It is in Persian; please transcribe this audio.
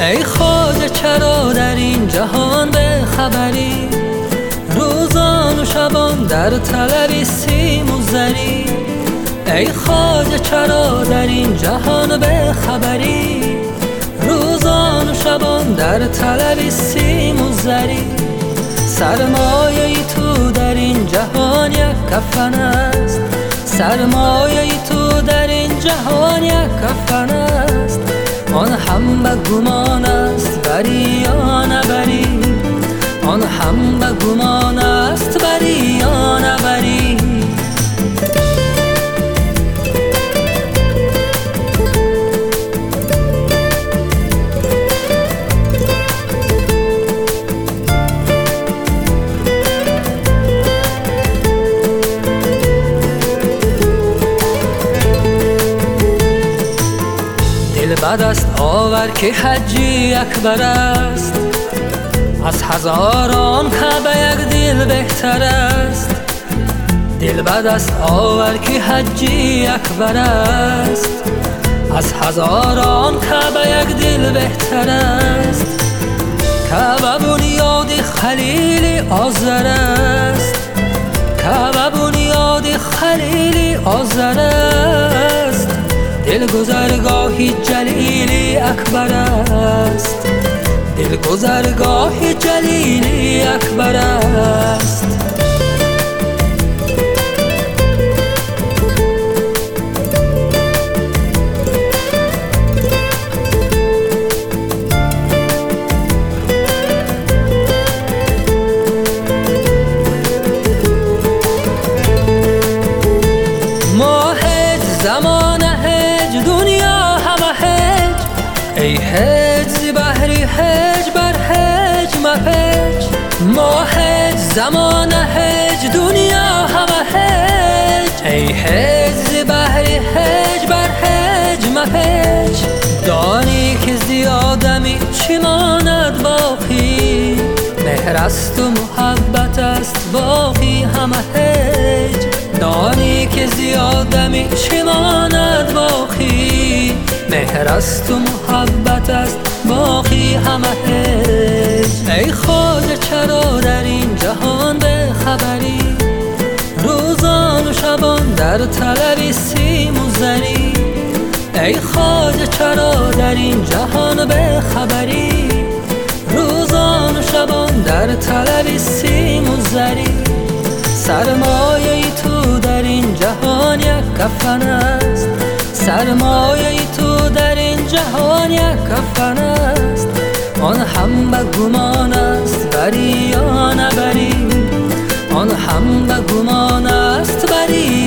ای خواجه چرا در این جهان به خبری؟ روزان و شبان در طلبی سیم و زری. ای خواجه چرا در این جهان به خبری؟ روزان و شبان در طلبی سیم و زری. سرمایه تو در این جهان یک کفن است، سرمایه تو در این جهان یک کفن است. آن هم به گمان است بری یا نبری، آن هم به گمان است بری یا نبری. بد است آور که حجی اکبر است، از هزاران کعبه یک دل بهتر است. دل بد است آور که حجی اکبر است، از هزاران کعبه یک دل بهتر است. کعبه بنیاد خلیل آزر است، کعبه بنیاد خلیل آزر است. دل گذرگاهی جلیلی اکبر است، دل گذرگاهی جلیلی اکبر است. ماه زمان دنیا همه هج، ای هج زی بحری هج بر هج مپج. ما هج زمان هج دنیا همه هج، ای هج زی بحری هج بر هج مپج. دانی که زیادمی چی ماند باقی، مهر است و محبت است باقی همه هج. دانی که زیادمی چی ماند باقی، مهر است و محبت است باقی همه هج. ای خواجه چرا در این جهان به خبری؟ روزان و شبان در طلبی سیم و زری. ای خواجه چرا در این جهان به خبری؟ روزان و شبان در طلبی سیم و زری. سرمایه تو در این جهان یک کفن است، سرمایه تو در این جهان یک کفن است. آن هم به گمان است بری یا نبری، آن هم به گمان است بری